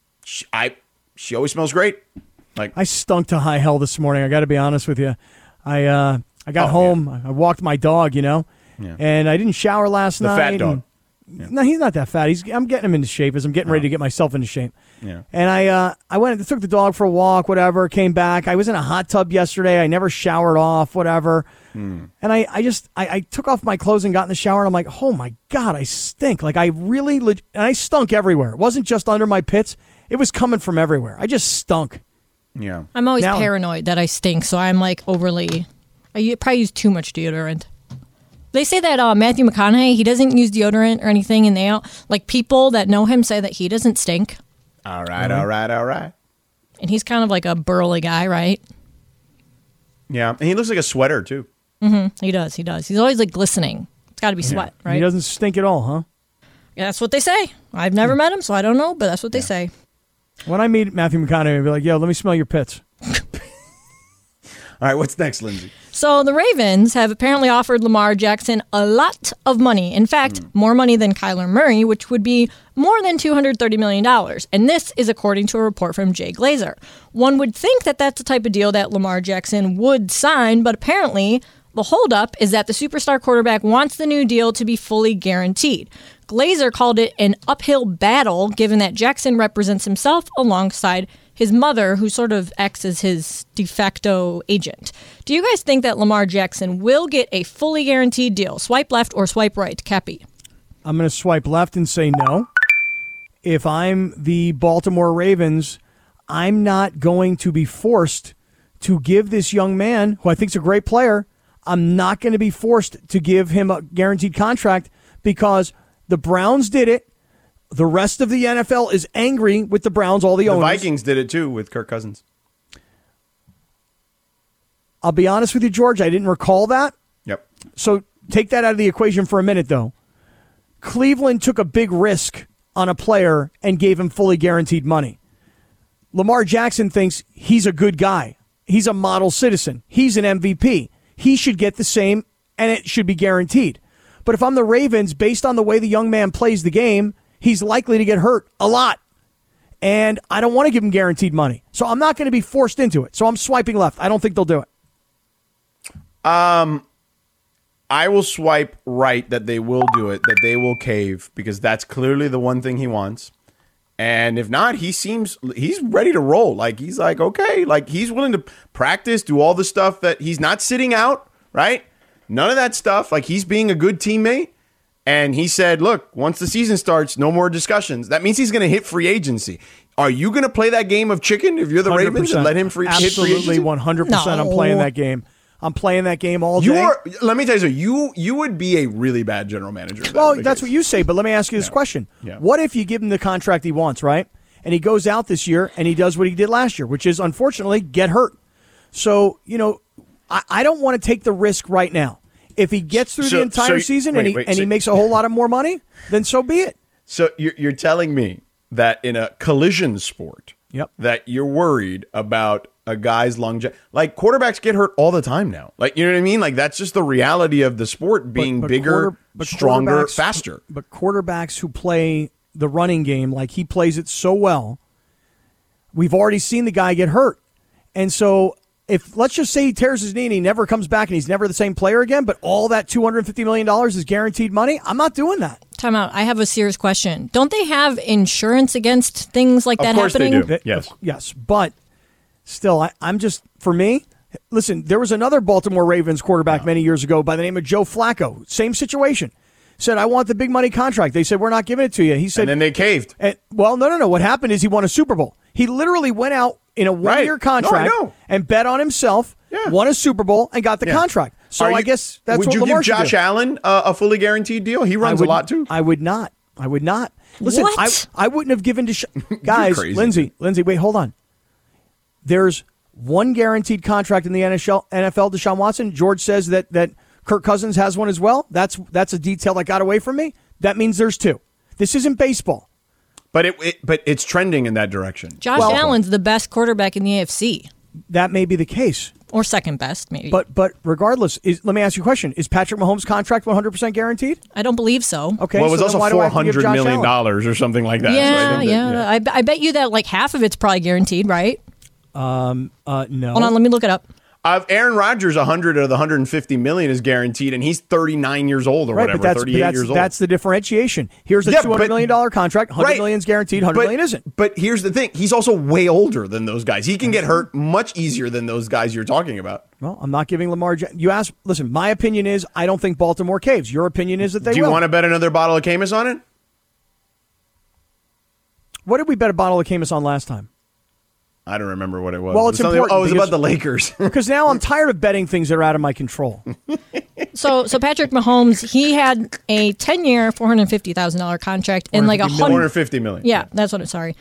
she always smells great. Like, I stunk to high hell this morning. I got to be honest with you. I got home. Yeah. I walked my dog, and I didn't shower last night. The fat dog. No, he's not that fat. I'm getting him into shape as I'm getting ready to get myself into shape. Yeah. And I went and took the dog for a walk, whatever, came back. I was in a hot tub yesterday. I never showered off, whatever. And I took off my clothes and got in the shower, and I'm like, oh my God, I stink. Like, I really, and I stunk everywhere. It wasn't just under my pits. It was coming from everywhere. I just stunk. Yeah. I'm always paranoid that I stink, so I'm like I probably use too much deodorant. They say that Matthew McConaughey, he doesn't use deodorant or anything, and people that know him say that he doesn't stink. All right. And he's kind of like a burly guy, right? Yeah, and he looks like a sweater, too. Mm-hmm. He does. He's always like glistening. It's got to be sweat, right? He doesn't stink at all, huh? Yeah, that's what they say. I've never met him, so I don't know, but that's what they say. When I meet Matthew McConaughey, I'll be like, yo, let me smell your pits. All right, what's next, Lindsay? So the Ravens have apparently offered Lamar Jackson a lot of money. In fact, more money than Kyler Murray, which would be more than $230 million. And this is according to a report from Jay Glazer. One would think that that's the type of deal that Lamar Jackson would sign, but apparently the holdup is that the superstar quarterback wants the new deal to be fully guaranteed. Glazer called it an uphill battle, given that Jackson represents himself alongside his mother, who sort of acts as his de facto agent. Do you guys think that Lamar Jackson will get a fully guaranteed deal? Swipe left or swipe right, Cappy? I'm going to swipe left and say no. If I'm the Baltimore Ravens, I'm not going to be forced to give this young man, who I think is a great player, I'm not going to be forced to give him a guaranteed contract because the Browns did it. The rest of the NFL is angry with the Browns, all the owners. The Vikings did it too with Kirk Cousins. I'll be honest with you, George, I didn't recall that. Yep. So take that out of the equation for a minute, though. Cleveland took a big risk on a player and gave him fully guaranteed money. Lamar Jackson thinks he's a good guy. He's a model citizen. He's an MVP. He should get the same, and it should be guaranteed. But if I'm the Ravens, based on the way the young man plays the game, he's likely to get hurt a lot. And I don't want to give him guaranteed money. So I'm not going to be forced into it. So I'm swiping left. I don't think they'll do it. I will swipe right that they will do it, that they will cave, because that's clearly the one thing he wants. And if not, he's ready to roll. Like, he's like, okay, like he's willing to practice, do all the stuff that he's not sitting out, right? None of that stuff. Like, he's being a good teammate. And he said, look, once the season starts, no more discussions. That means he's going to hit free agency. Are you going to play that game of chicken if you're the 100%. Ravens and let him hit free agency? Absolutely, 100%. No. I'm playing that game. I'm playing that game all day. Let me tell you something. You would be a really bad general manager. Well, that's what you say, but let me ask you this question. Yeah. What if you give him the contract he wants, right? And he goes out this year and he does what he did last year, which is, unfortunately, get hurt. So, I don't want to take the risk right now. If he gets through the entire season and he makes a whole lot of more money, then so be it. So you're telling me that in a collision sport, that you're worried about a guy's longevity. Like, quarterbacks get hurt all the time now. Like, you know what I mean? Like, that's just the reality of the sport being bigger, stronger, faster. But quarterbacks who play the running game like he plays it so well, we've already seen the guy get hurt. And so if, let's just say he tears his knee and he never comes back and he's never the same player again, but all that $250 million is guaranteed money, I'm not doing that. Time out. I have a serious question. Don't they have insurance against things like that happening? Of course they do. Yes. But still, I'm just, for me, listen, there was another Baltimore Ravens quarterback many years ago by the name of Joe Flacco. Same situation. Said, I want the big money contract. They said, we're not giving it to you. He said, and then they caved. Well, no. What happened is he won a Super Bowl. He literally went out in a one-year contract and bet on himself, won a Super Bowl, and got the contract. So I guess that's what Lamar should do. Would you give Josh Allen a fully guaranteed deal? He runs a lot, too. I would not. Listen, what? I wouldn't have given to guys, Lindsay, wait, hold on. There's one guaranteed contract in the NFL, Deshaun Watson. George says that Kirk Cousins has one as well. That's a detail that got away from me. That means there's 2. This isn't baseball. But it's trending in that direction. Josh Allen's the best quarterback in the AFC. That may be the case. Or second best, maybe. But regardless, let me ask you a question. Is Patrick Mahomes' contract 100% guaranteed? I don't believe so. Okay. Well, it was so also $400 million or something like that. Yeah, So I bet you that like half of it's probably guaranteed, right? No. Hold on, let me look it up. Aaron Rodgers, 100 of the 150 million is guaranteed, and he's 39 years old or whatever, 38 years old. That's the differentiation. Here's a $200 million contract. $100 million is guaranteed. $100 million isn't. But here's the thing: he's also way older than those guys. He can get hurt much easier than those guys you're talking about. Well, I'm not giving Lamar. You asked. Listen, my opinion is I don't think Baltimore caves. Your opinion is that they will. Do you want to bet another bottle of Camus on it? What did we bet a bottle of Camus on last time? I don't remember what it was. Well, it's important. Oh, it was about the Lakers. Because now I'm tired of betting things that are out of my control. So Patrick Mahomes, he had a 10-year, $450,000 contract and like $450 million. Yeah, that's what it's. Sorry,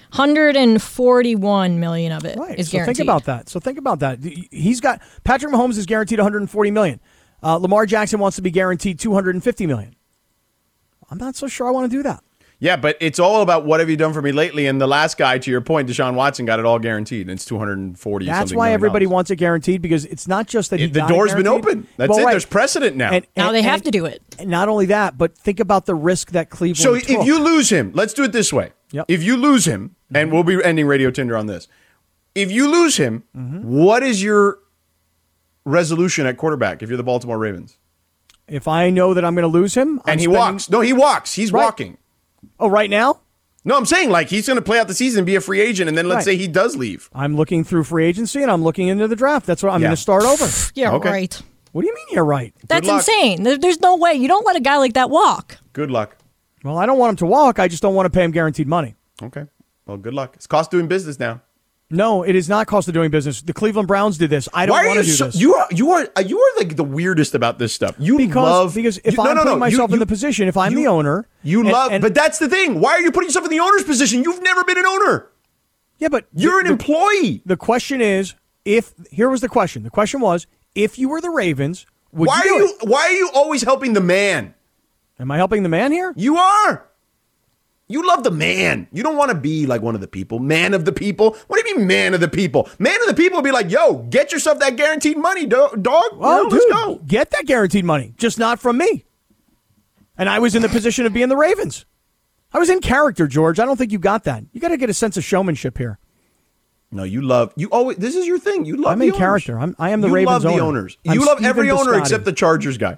$141 million of it is so guaranteed. Think about that. He's got Patrick Mahomes is guaranteed $140 million. Lamar Jackson wants to be guaranteed $250 million. I'm not so sure I want to do that. Yeah, but it's all about what have you done for me lately. And the last guy, to your point, Deshaun Watson, got it all guaranteed. And it's $240. That's why everybody wants it guaranteed, because it's not just that the door's been open. That's it. Right. There's precedent now. Now they have to do it. And not only that, but think about the risk that Cleveland So took. if you lose him, let's do it this way. Yep. If you lose him, and we'll be ending Radio Tinder on this. If you lose him, what is your resolution at quarterback if you're the Baltimore Ravens? If I know that I'm going to lose him, he walks. No, he walks. He's walking. Oh, right now? No, I'm saying like he's going to play out the season and be a free agent, and then let's say he does leave. I'm looking through free agency, and I'm looking into the draft. That's what I'm going to start over. Yeah, right. What do you mean you're right? That's insane. There's no way. You don't let a guy like that walk. Good luck. Well, I don't want him to walk. I just don't want to pay him guaranteed money. Okay. Well, good luck. It's cost doing business now. No, it is not cost of doing business. The Cleveland Browns did this. I don't want to do this. You are like the weirdest about this stuff. Because if I'm putting myself in the position, if I'm the owner, but that's the thing. Why are you putting yourself in the owner's position? You've never been an owner. Yeah, but you're an employee. The question is, here was the question. The question was, if you were the Ravens, why are you always helping the man? Am I helping the man here? You are. You love the man. You don't want to be like one of the people. Man of the people. What do you mean man of the people? Man of the people would be like, yo, get yourself that guaranteed money, dog. Well, let's go. Get that guaranteed money, just not from me. And I was in the position of being the Ravens. I was in character, George. I don't think you got that. You got to get a sense of showmanship here. No, you always, this is your thing. You love I'm the in owners. character. I am the Ravens owner. You love the owners. I'm You love Steven every owner Biscotti. except the Chargers guy.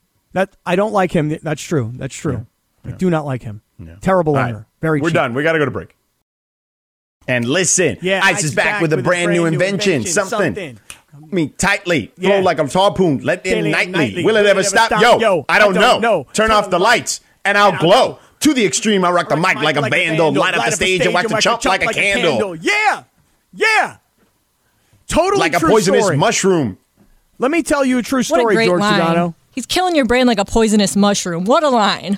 I don't like him. That's true. I do not like him. Terrible owner. Right. Very We're cheap. done. We got to go to break. And listen, Ice is back with a brand new invention. Something. Me tightly. Flow like a harpoon. Let in nightly. Will it ever stop? Yo, I don't know. Turn off the lights and I'll glow. To the extreme, I rock the mic like a vandal. Light up the stage and watch the chump like a candle. Yeah. Totally like a true poisonous story. mushroom. Let me tell you a true What a story, great George line. Sedano. He's killing your brain like a poisonous mushroom. What a line.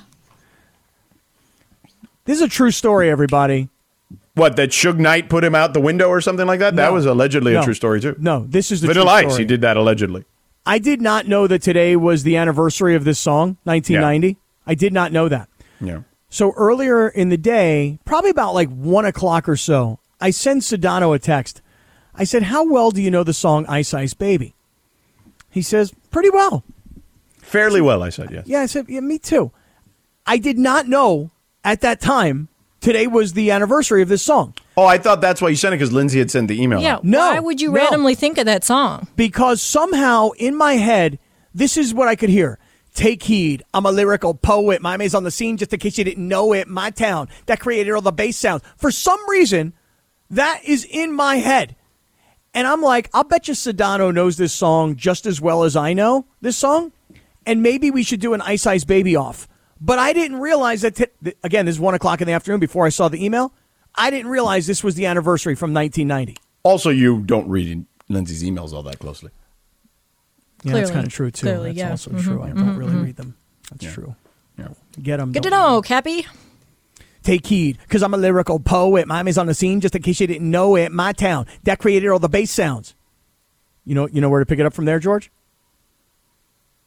This is a true story, everybody. What, that Suge Knight put him out the window or something like that? No. That was allegedly a No. true story, too. No, this is the Vanilla true Ice, story. he did that allegedly. I did not know that today was the anniversary of this song, 1990. Yeah. I did not know that. Yeah. So earlier in the day, probably about like 1 o'clock or so, I sent Sedano a text. I said, how well do you know the song Ice Ice Baby? He says, pretty well. Fairly well, I said, yes. Yeah, I said, yeah, me too. I did not know at that time today was the anniversary of this song. Oh, I thought that's why you sent it, because Lindsay had sent the email. Yeah, out. why would you randomly think of that song? Because somehow in my head, this is what I could hear. Take heed, I'm a lyrical poet. My name's on the scene, just in case you didn't know it. My town, that created all the bass sounds. For some reason, that is in my head. And I'm like, I'll bet you Sedano knows this song just as well as I know this song. And maybe we should do an Ice Ice Baby off. But I didn't realize that, again, this is 1 o'clock in the afternoon before I saw the email. I didn't realize this was the anniversary from 1990. Also, you don't read Lindsay's emails all that closely. Yeah, that's kind of true, too. Clearly, that's yeah. also true. I don't really read them. That's true. Yeah. Get them. Good to know, Cappy. Take heed, because I'm a lyrical poet. My name's on the scene, just in case you didn't know it. My town, that created all the bass sounds. You know where to pick it up from there, George?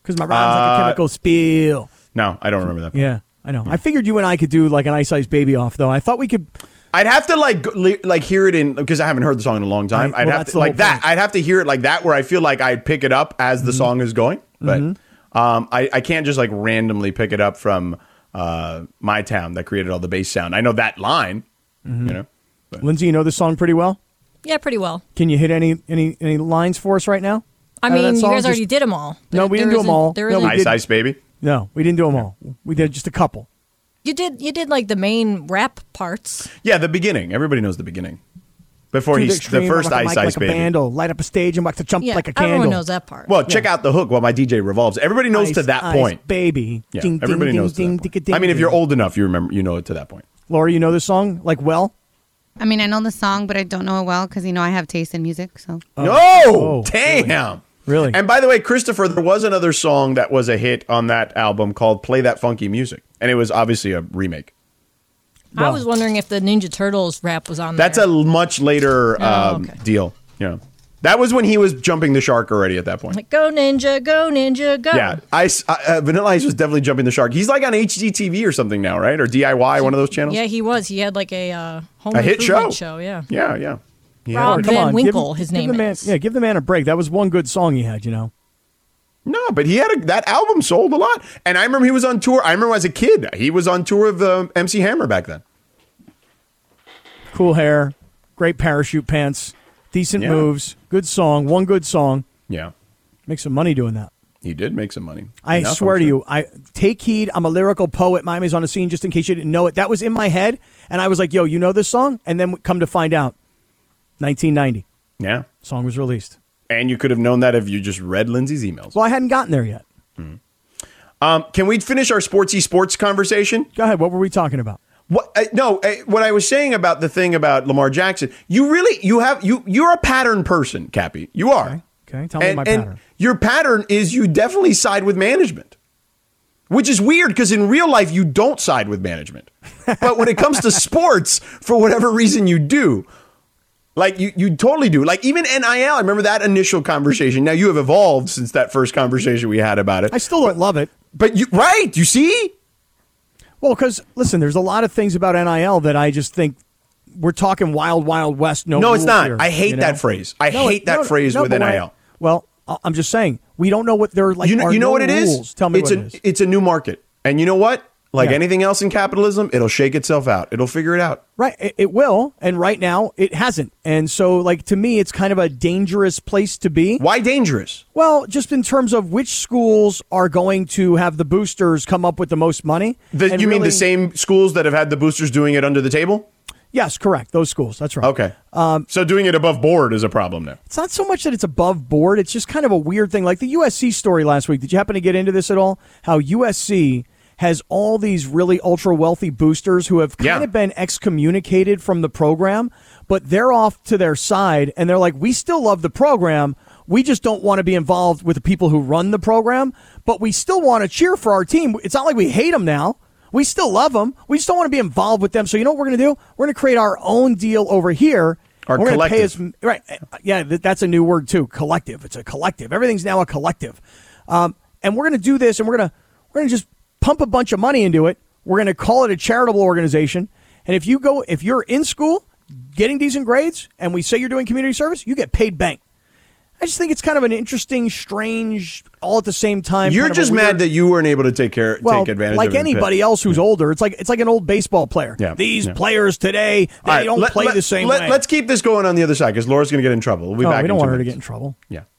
Because my rhyme's like a chemical spill. No, I don't remember that part. Yeah, I know. I figured you and I could do like an Ice Ice Baby off, though. I thought we could. I'd have to like hear it in, because I haven't heard the song in a long time. I'd have to like that. I'd have to hear it like that, where I feel like I'd pick it up as the song is going. But I can't just like randomly pick it up from My Town that created all the bass sound. I know that line, you know. But. Lindsay, you know this song pretty well? Yeah, pretty well. Can you hit any lines for us right now? I mean, you guys already did them all. No, we didn't do them all. Ice Ice Baby? No, we didn't do them all. We did just a couple. You did like the main rap parts. Yeah, the beginning. Everybody knows the beginning. Before To the extreme, first I'm Ice like Ice a Baby. Band, light up a stage and watch to jump like a candle. Everyone knows that part. Well, check out the hook while my DJ revolves. Everybody knows to that point. Baby. Yeah, Ding, everybody ding, knows ding, to that ding, point. I mean, if ding. you're old enough, you know it to that point. Laura, you know this song like well? I mean, I know the song, but I don't know it well because, I have taste in music. So. No! Damn! Really? And by the way, Christopher, there was another song that was a hit on that album called Play That Funky Music. And it was obviously a remake. I was wondering if the Ninja Turtles rap was on there. That's a much later deal. Yeah. That was when he was jumping the shark already at that point. Like, go Ninja, go. Yeah, Vanilla Ice was definitely jumping the shark. He's like on HGTV or something now, right? Or DIY, one of those channels? Yeah, he was. He had like a home A hit improvement show. Yeah. Yeah. Rob Come Van on, Winkle, give his the name man, is. Yeah, give the man a break. That was one good song he had, No, but he had that album sold a lot. And I remember he was on tour. I remember as a kid, he was on tour of MC Hammer back then. Cool hair, great parachute pants, decent moves, good song, one good song. Yeah. Make some money doing that. He did make some money. I swear to you, take heed. I'm a lyrical poet. Miami's on the scene, just in case you didn't know it. That was in my head, and I was like, yo, you know this song? And then come to find out, 1990. Yeah. Song was released. And you could have known that if you just read Lindsay's emails. Well, I hadn't gotten there yet. Can we finish our sports conversation? Go ahead. What were we talking about? What I was saying about the thing about Lamar Jackson, you're a pattern person, Cappy. You are. Okay, tell me my pattern. And your pattern is you definitely side with management, which is weird because in real life you don't side with management. But when it comes to sports, for whatever reason you do. Like you totally do. Like even NIL, I remember that initial conversation. Now you have evolved since that first conversation we had about it. I still don't love it. But you see? Well, because, listen, there's a lot of things about NIL that I just think we're talking wild, wild west. No, it's not. Here, I hate that phrase. I hate that phrase with NIL. Well, I'm just saying, we don't know what they're like. You know what it rules. is? Tell me what it is. It's a new market. And you know what? Like anything else in capitalism, it'll shake itself out. It'll figure it out. Right. It will. And right now, it hasn't. And so, to me, it's kind of a dangerous place to be. Why dangerous? Well, just in terms of which schools are going to have the boosters come up with the most money. You mean the same schools that have had the boosters doing it under the table? Yes, correct. Those schools. That's right. Okay. So doing it above board is a problem now. It's not so much that it's above board. It's just kind of a weird thing. Like the USC story last week. Did you happen to get into this at all? How USC has all these really ultra wealthy boosters who have kind of been excommunicated from the program, but they're off to their side and they're like, we still love the program. We just don't want to be involved with the people who run the program, but we still want to cheer for our team. It's not like we hate them now. We still love them. We just don't want to be involved with them. So you know what we're going to do? We're going to create our own deal over here. Our we're collective. Pay us, right. Yeah, that's a new word too. Collective. It's a collective. Everything's now a collective. And we're going to do this and we're going to just pump a bunch of money into it. We're going to call it a charitable organization. And if you're in school getting decent grades and we say you're doing community service, you get paid bank. I just think it's kind of an interesting, strange, all at the same time. You're kind of just mad that you weren't able to take advantage of it. Like anybody else who's older. It's like an old baseball player. Yeah. These players today, they don't play the same way. Let's keep this going on the other side because Laura's going to get in trouble. We'll be back. We don't in want 2 her to minutes. get in trouble. Yeah.